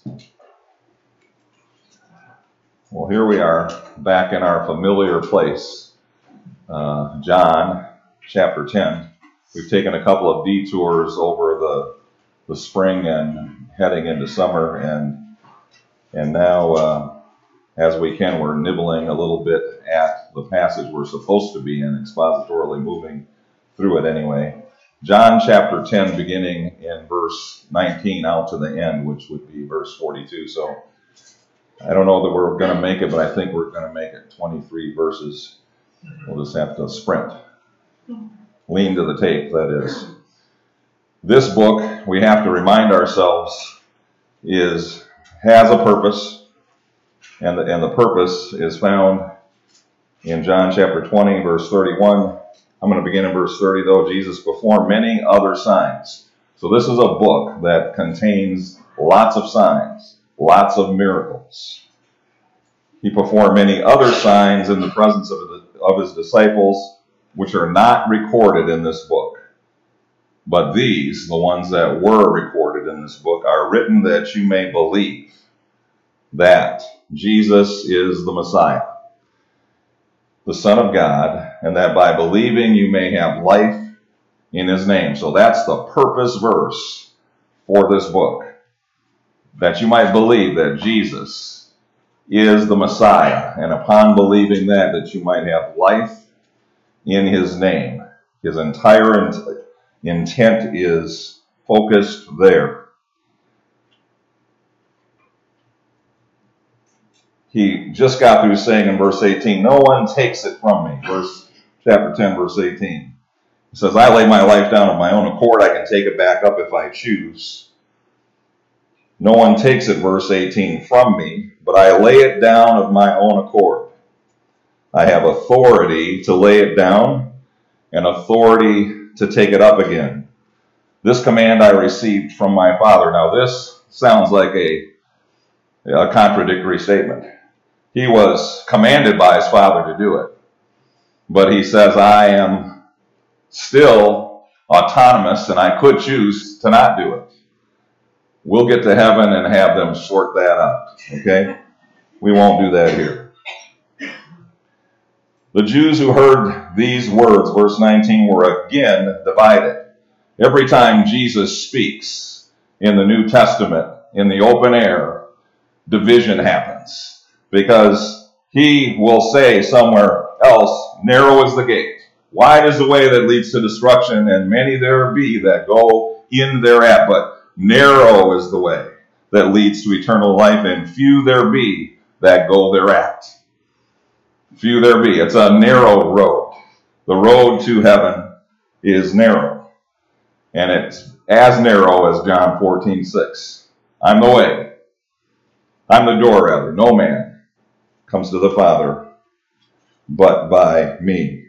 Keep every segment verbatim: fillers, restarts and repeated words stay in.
Well, here we are, back in our familiar place, uh, John chapter ten. We've taken a couple of detours over the the spring and heading into summer, and and now, uh, as we can, we're nibbling a little bit at the passage we're supposed to be in, expositorily moving through it anyway. John chapter ten, beginning in verse nineteen out to the end, which would be verse forty-two. So I don't know that we're going to make it, but I think we're going to make it twenty-three verses. We'll just have to sprint. Lean to the tape, that is. This book, we have to remind ourselves, is has a purpose, and the, and the purpose is found in John chapter twenty, verse thirty-one. I'm going to begin in verse thirty, though. Jesus performed many other signs. So this is a book that contains lots of signs, lots of miracles. He performed many other signs in the presence of, the, of his disciples, which are not recorded in this book. But these, the ones that were recorded in this book, are written that you may believe that Jesus is the Messiah, the Son of God, and that by believing you may have life in his name. So that's the purpose verse for this book, that you might believe that Jesus is the Messiah, and upon believing that, that you might have life in his name. His entire int- intent is focused there. He just got through saying in verse eighteen, no one takes it from me. Verse chapter ten, verse eighteen. He says, I lay my life down of my own accord. I can take it back up if I choose. No one takes it, verse eighteen, from me, but I lay it down of my own accord. I have authority to lay it down and authority to take it up again. This command I received from my Father. Now this sounds like a, a contradictory statement. He was commanded by his Father to do it, but he says, I am still autonomous and I could choose to not do it. We'll get to heaven and have them sort that out, okay? We won't do that here. The Jews who heard these words, verse nineteen, were again divided. Every time Jesus speaks in the New Testament, in the open air, division happens. Because he will say somewhere else, narrow is the gate, wide is the way that leads to destruction, and many there be that go in thereat. But narrow is the way that leads to eternal life, and few there be that go thereat. Few there be. It's a narrow road. The road to heaven is narrow. And it's as narrow as John fourteen six. I'm the way. I'm the door, rather. No man comes to the Father but by me.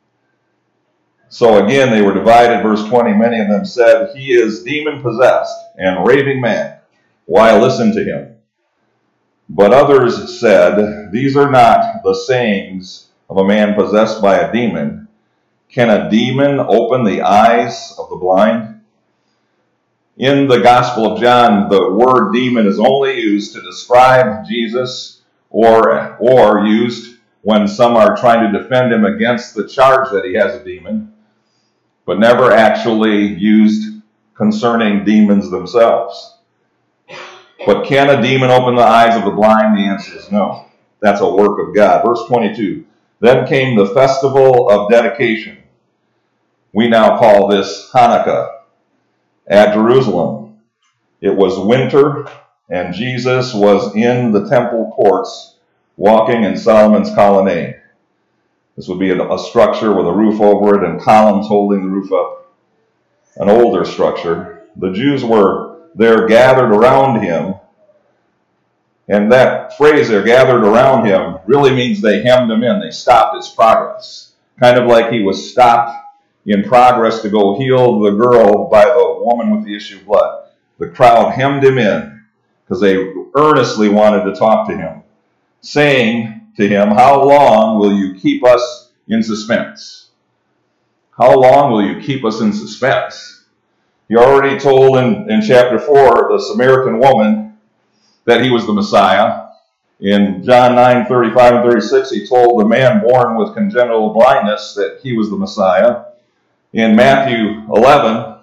So again, they were divided. Verse twenty, many of them said, he is demon-possessed and raving mad. Why listen to him? But others said, these are not the sayings of a man possessed by a demon. Can a demon open the eyes of the blind? In the Gospel of John, the word demon is only used to describe Jesus, or, or used when some are trying to defend him against the charge that he has a demon, but never actually used concerning demons themselves. But can a demon open the eyes of the blind? The answer is no. That's a work of God. Verse twenty-two, then came the festival of dedication. We now call this Hanukkah at Jerusalem. It was winter, and Jesus was in the temple courts walking in Solomon's colonnade. This would be a, a structure with a roof over it and columns holding the roof up. An older structure. The Jews were there gathered around him. And that phrase there, gathered around him, really means they hemmed him in. They stopped his progress. Kind of like he was stopped in progress to go heal the girl by the woman with the issue of blood. The crowd hemmed him in because they earnestly wanted to talk to him, saying to him, how long will you keep us in suspense? How long will you keep us in suspense? He already told in, in chapter four, the Samaritan woman, that he was the Messiah. In John nine, thirty-five and thirty-six, he told the man born with congenital blindness that he was the Messiah. In Matthew eleven,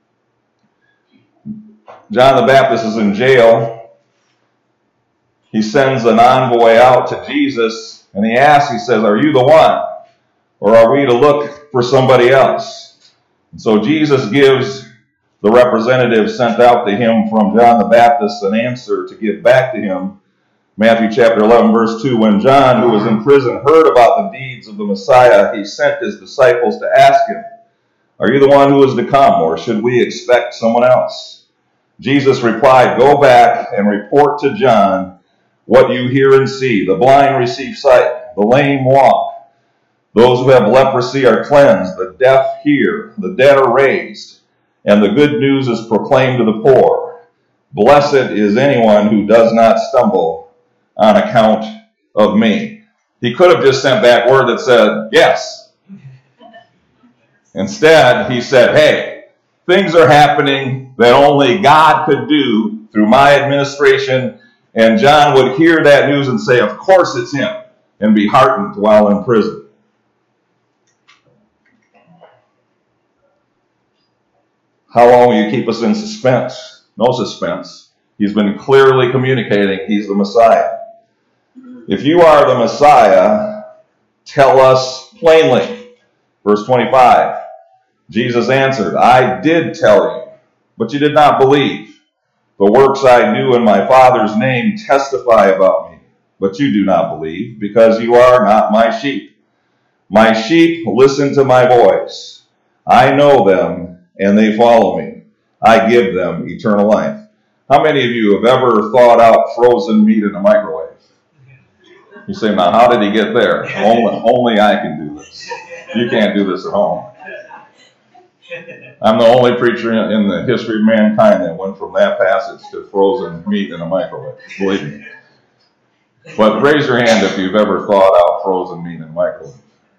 John the Baptist is in jail. He sends an envoy out to Jesus, and he asks, he says, "Are you the one? Or are we to look for somebody else?" And so Jesus gives the representative sent out to him from John the Baptist an answer to give back to him. Matthew chapter eleven, verse two, when John, who was in prison, heard about the deeds of the Messiah, he sent his disciples to ask him, "Are you the one who is to come, or should we expect someone else?" Jesus replied, "Go back and report to John what you hear and see. The blind receive sight, the lame walk, those who have leprosy are cleansed, the deaf hear, the dead are raised, and the good news is proclaimed to the poor. Blessed is anyone who does not stumble on account of me." He could have just sent back word that said, "Yes." Instead, he said, "Hey, things are happening that only God could do through my administration." And John would hear that news and say, "Of course it's him," and be heartened while in prison. How long will you keep us in suspense? No suspense. He's been clearly communicating he's the Messiah. If you are the Messiah, tell us plainly. Verse twenty-five, Jesus answered, "I did tell you, but you did not believe. The works I do in my Father's name testify about me, but you do not believe, because you are not my sheep. My sheep listen to my voice. I know them, and they follow me. I give them eternal life." How many of you have ever thawed out frozen meat in a microwave? You say, "Now, how did he get there?" Only, only I can do this. You can't do this at home. I'm the only preacher in, in the history of mankind that went from that passage to frozen meat in a microwave. Believe me. But raise your hand if you've ever thawed out frozen meat in a microwave.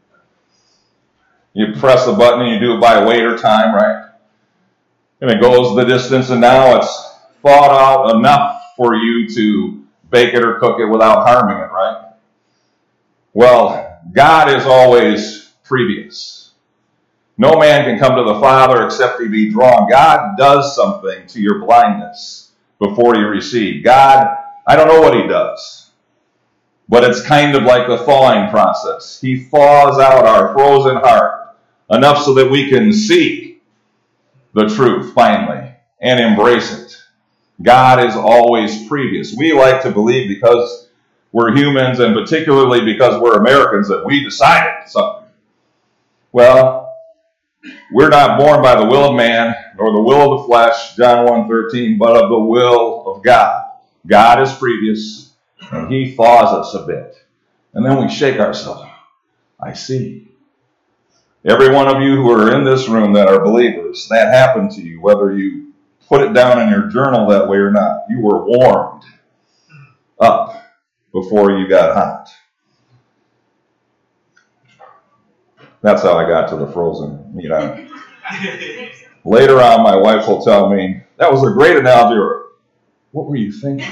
You press the button and you do it by weight or time, right? And it goes the distance, and now it's thawed out enough for you to bake it or cook it without harming it, right? Well, God is always previous. No man can come to the Father except he be drawn. God does something to your blindness before you receive. God, I don't know what he does, but it's kind of like the thawing process. He thaws out our frozen heart enough so that we can see the truth finally and embrace it. God is always previous. We like to believe because we're humans, and particularly because we're Americans, that we decided something. Well, we're not born by the will of man, nor the will of the flesh, John one thirteen, but of the will of God. God is previous, and he thaws us a bit. And then we shake ourselves. I see. Every one of you who are in this room that are believers, that happened to you, whether you put it down in your journal that way or not. You were warmed up before you got hot. That's how I got to the frozen meat. You Later on, my wife will tell me, "That was a great analogy," or "What were you thinking?"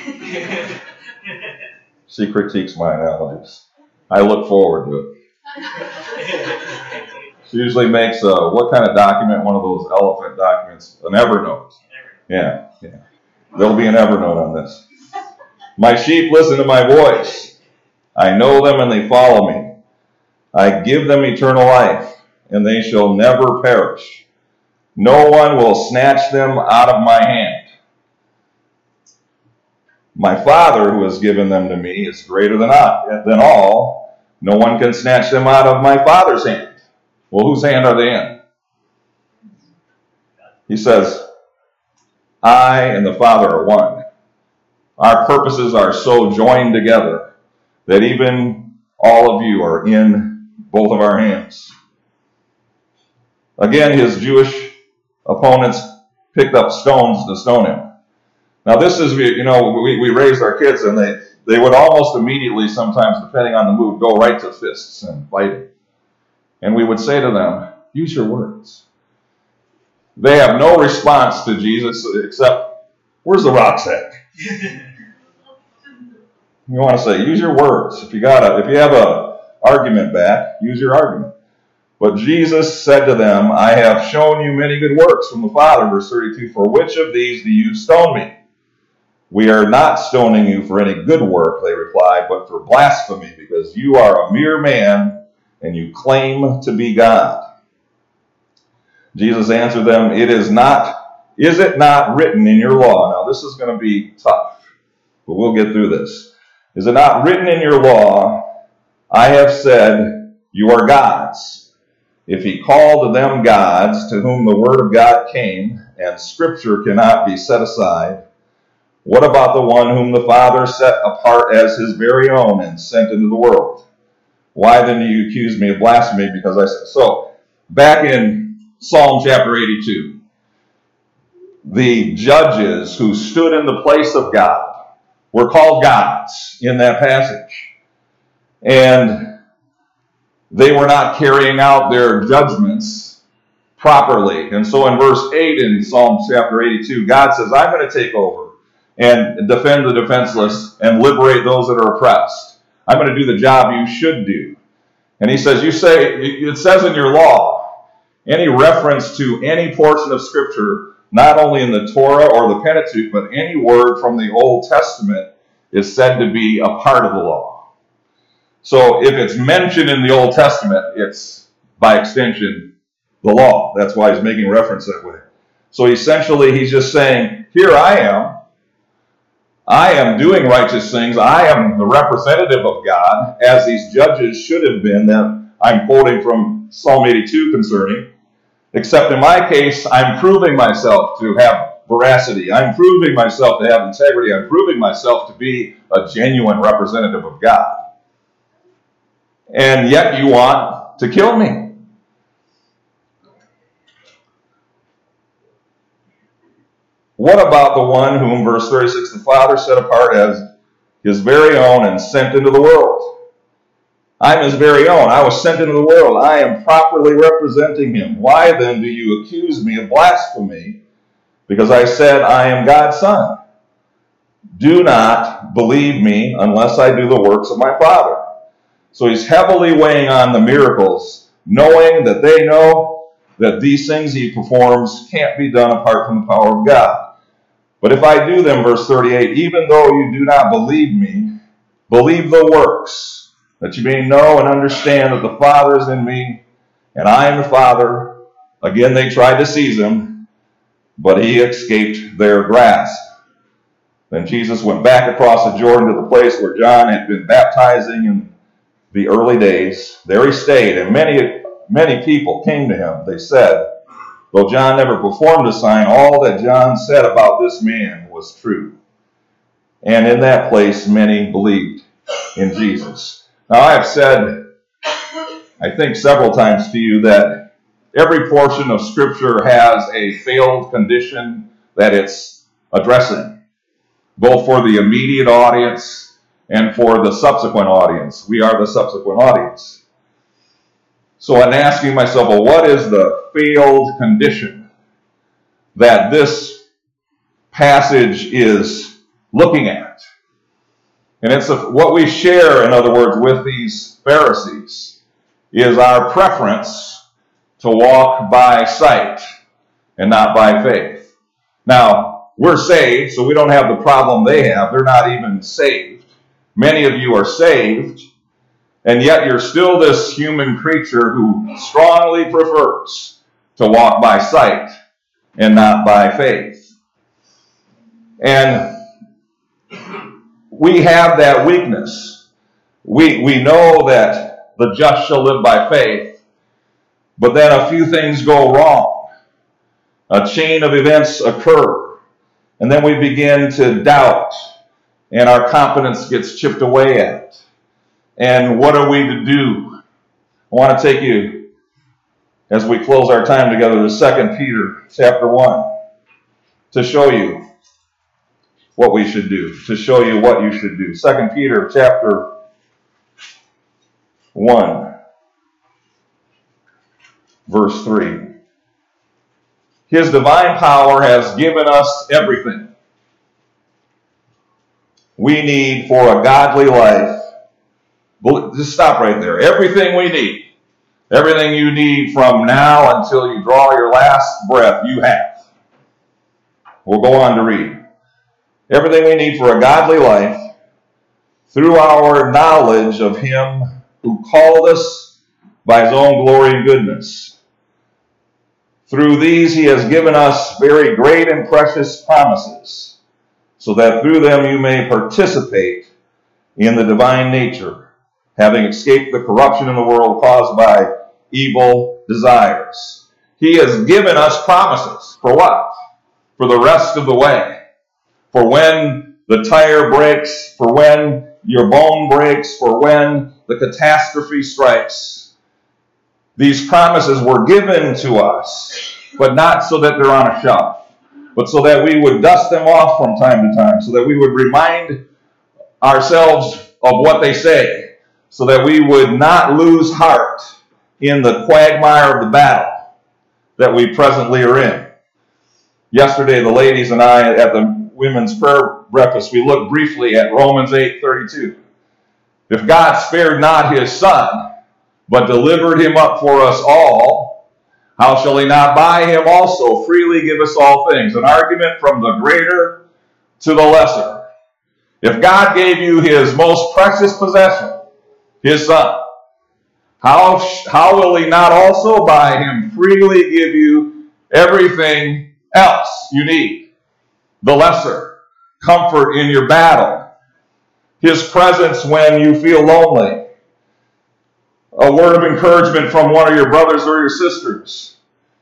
She critiques my analogies. I look forward to it. She usually makes a, what kind of document? One of those elephant documents, an Evernote. Yeah, yeah. There'll be an Evernote on this. "My sheep listen to my voice. I know them and they follow me. I give them eternal life, and they shall never perish. No one will snatch them out of my hand. My Father who has given them to me is greater than I, than all. No one can snatch them out of my Father's hand." Well, whose hand are they in? He says, "I and the Father are one." Our purposes are so joined together that even all of you are in both of our hands. Again, his Jewish opponents picked up stones to stone him. Now this is, you know, we, we raised our kids, and they, they would almost immediately, sometimes depending on the mood, go right to fists and fighting. And we would say to them, "Use your words." They have no response to Jesus except, "Where's the rocks at?" You want to say, use your words. If you got a, if you have a argument back, use your argument. But Jesus said to them, I have shown you many good works from the Father, verse thirty-two, for which of these do you stone me? We are not stoning you for any good work, they replied, but for blasphemy, because you are a mere man and you claim to be God. Jesus answered them, It is not, is it not written in your law? Now this is going to be tough, but we'll get through this. Is it not written in your law, I have said, you are gods? If he called them gods, to whom the word of God came, and scripture cannot be set aside, what about the one whom the Father set apart as his very own and sent into the world? Why then do you accuse me of blasphemy? Because I said so. Back in Psalm chapter eighty-two, the judges who stood in the place of God were called gods in that passage. And they were not carrying out their judgments properly. And so in verse eight in Psalm chapter eighty-two, God says, I'm going to take over and defend the defenseless and liberate those that are oppressed. I'm going to do the job you should do. And he says, you say, it says in your law, any reference to any portion of Scripture, not only in the Torah or the Pentateuch, but any word from the Old Testament is said to be a part of the law. So if it's mentioned in the Old Testament, it's, by extension, the law. That's why he's making reference that way. So essentially, he's just saying, here I am. I am doing righteous things. I am the representative of God, as these judges should have been, that I'm quoting from Psalm eighty-two concerning. Except in my case, I'm proving myself to have veracity. I'm proving myself to have integrity. I'm proving myself to be a genuine representative of God. And yet you want to kill me. What about the one whom, verse thirty-six, the Father set apart as his very own and sent into the world? I'm his very own. I was sent into the world. I am properly representing him. Why then do you accuse me of blasphemy? Because I said I am God's son. Do not believe me unless I do the works of my Father. So he's heavily weighing on the miracles, knowing that they know that these things he performs can't be done apart from the power of God. But if I do them, verse thirty-eight, even though you do not believe me, believe the works, that you may know and understand that the Father is in me, and I am the Father. Again, they tried to seize him, but he escaped their grasp. Then Jesus went back across the Jordan to the place where John had been baptizing in the early days. There he stayed, and many, many people came to him. They said, though John never performed a sign, all that John said about this man was true. And in that place, many believed in Jesus. Now, I have said, I think several times to you, that every portion of Scripture has a failed condition that it's addressing, both for the immediate audience and for the subsequent audience. We are the subsequent audience. So I'm asking myself, well, what is the failed condition that this passage is looking at? And it's a, what we share, in other words, with these Pharisees is our preference to walk by sight and not by faith. Now, we're saved, so we don't have the problem they have. They're not even saved. Many of you are saved, and yet you're still this human creature who strongly prefers to walk by sight and not by faith. And we have that weakness. We, we know that the just shall live by faith, but then a few things go wrong. A chain of events occur, and then we begin to doubt, and our confidence gets chipped away at. And what are we to do? I want to take you, as we close our time together, to Second Peter chapter one, to show you what we should do, to show you what you should do. Second Peter chapter one, verse three. His divine power has given us everything we need for a godly life. Just stop right there. Everything we need, everything you need from now until you draw your last breath, you have. We'll go on to read. Everything we need for a godly life through our knowledge of Him who called us by His own glory and goodness. Through these He has given us very great and precious promises, so that through them you may participate in the divine nature, having escaped the corruption in the world caused by evil desires. He has given us promises. For what? For the rest of the way. For when the tire breaks, for when your bone breaks, for when the catastrophe strikes. These promises were given to us, but not so that they're on a shelf, but so that we would dust them off from time to time, so that we would remind ourselves of what they say, so that we would not lose heart in the quagmire of the battle that we presently are in. Yesterday, the ladies and I at the women's prayer breakfast, we looked briefly at Romans eight thirty-two. If God spared not His Son, but delivered Him up for us all, how shall He not by Him also freely give us all things? An argument from the greater to the lesser. If God gave you His most precious possession, His Son, how, how will He not also by Him freely give you everything else you need? The lesser, comfort in your battle, His presence when you feel lonely, a word of encouragement from one of your brothers or your sisters.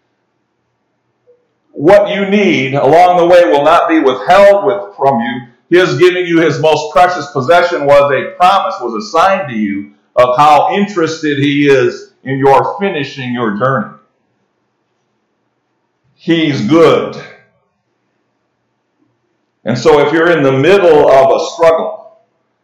What you need along the way will not be withheld with, from you. His giving you His most precious possession was a promise, was a sign to you of how interested He is in your finishing your journey. He's good. And so if you're in the middle of a struggle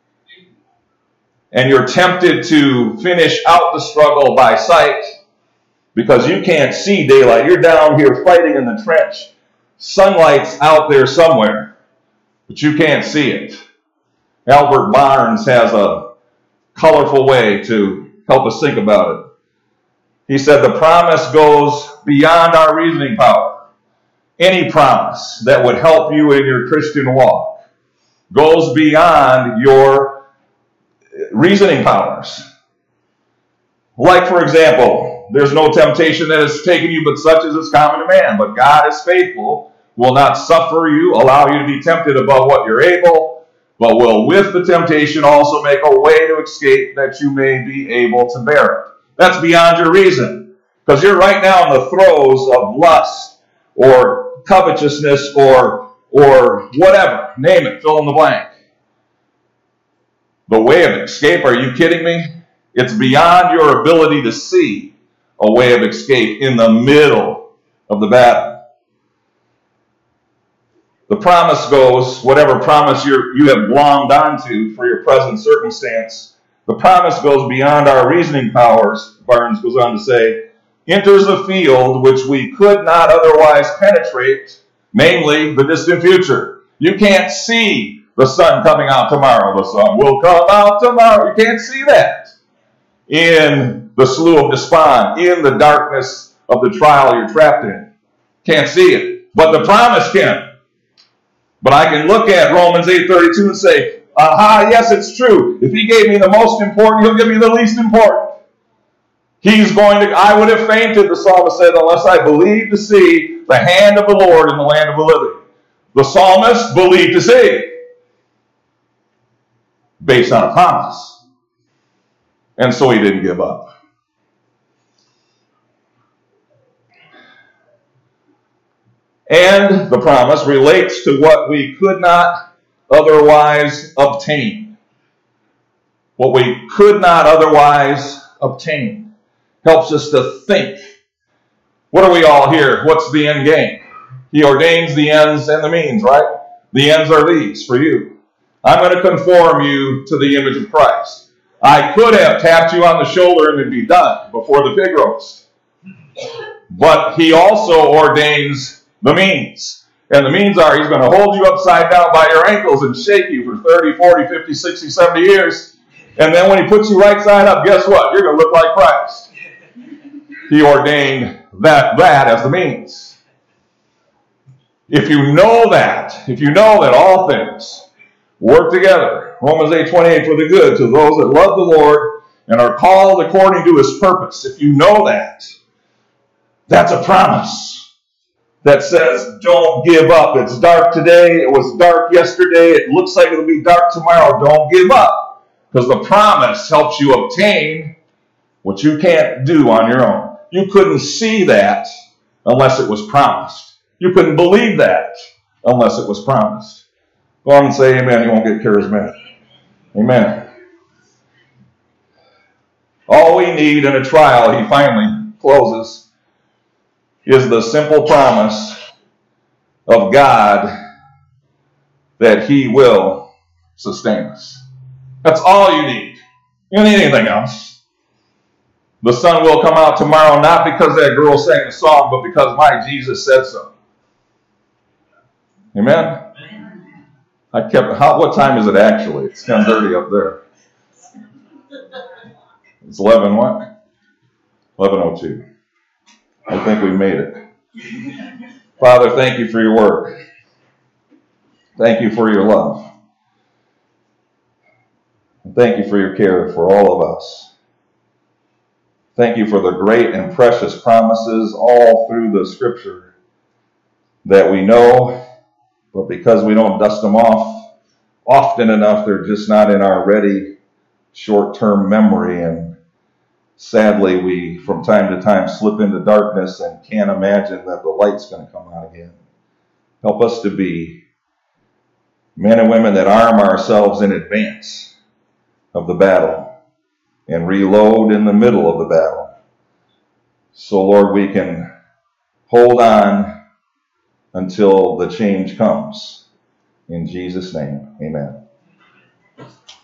and you're tempted to finish out the struggle by sight because you can't see daylight, you're down here fighting in the trench, sunlight's out there somewhere, but you can't see it. Albert Barnes has a colorful way to help us think about it. He said the promise goes beyond our reasoning power. Any promise that would help you in your Christian walk goes beyond your reasoning powers. Like, for example, there's no temptation that has taken you but such as is common to man. But God is faithful, will not suffer you, allow you to be tempted above what you're able, but will with the temptation also make a way to escape that you may be able to bear it. That's beyond your reason. Because you're right now in the throes of lust or covetousness or, or whatever. Name it, fill in the blank. The way of escape, are you kidding me? It's beyond your ability to see a way of escape in the middle of the battle. The promise goes, whatever promise you're, you have glommed onto for your present circumstance, the promise goes beyond our reasoning powers, Barnes goes on to say, enters a field which we could not otherwise penetrate, namely the distant future. You can't see the sun coming out tomorrow. The sun will come out tomorrow. You can't see that in the slough of despond, in the darkness of the trial you're trapped in. Can't see it. But the promise can. But I can look at Romans eight thirty-two and say, aha, yes, it's true. If He gave me the most important, He'll give me the least important. He's going to, I would have fainted, the psalmist said, unless I believed to see the hand of the Lord in the land of the living. The psalmist believed to see, based on a promise. And so he didn't give up. And the promise relates to what we could not otherwise obtain. What we could not otherwise obtain. Helps us to think. What are we all here? What's the end game? He ordains the ends and the means, right? The ends are these for you. I'm going to conform you to the image of Christ. I could have tapped you on the shoulder and it'd be done before the pig roast. But He also ordains the means. And the means are he's going to hold you upside down by your ankles and shake you for thirty, forty, fifty, sixty, seventy years. And then when he puts you right side up, guess what? You're going to look like Christ. He ordained that, that as the means. If you know that, if you know that all things work together, Romans eight twenty-eight, for the good to those that love the Lord and are called according to his purpose. If you know that, that's a promise that says, don't give up. It's dark today. It was dark yesterday. It looks like it'll be dark tomorrow. Don't give up. Because the promise helps you obtain what you can't do on your own. You couldn't see that unless it was promised. You couldn't believe that unless it was promised. Go on and say amen. You won't get charismatic. Amen. All we need in a trial, he finally closes, is the simple promise of God that he will sustain us. That's all you need. You don't need anything else. The sun will come out tomorrow, not because that girl sang the song, but because my Jesus said so. Amen? I kept, how, what time is it actually? It's ten thirty up there. It's eleven what? eleven oh two. I think we made it. Father, thank you for your work. Thank you for your love. And thank you for your care for all of us. Thank you for the great and precious promises all through the scripture that we know, but because we don't dust them off often enough, they're just not in our ready short-term memory. And sadly, we from time to time slip into darkness and can't imagine that the light's going to come on again. Help us to be men and women that arm ourselves in advance of the battle and reload in the middle of the battle. So, Lord, we can hold on until the change comes. In Jesus' name, amen.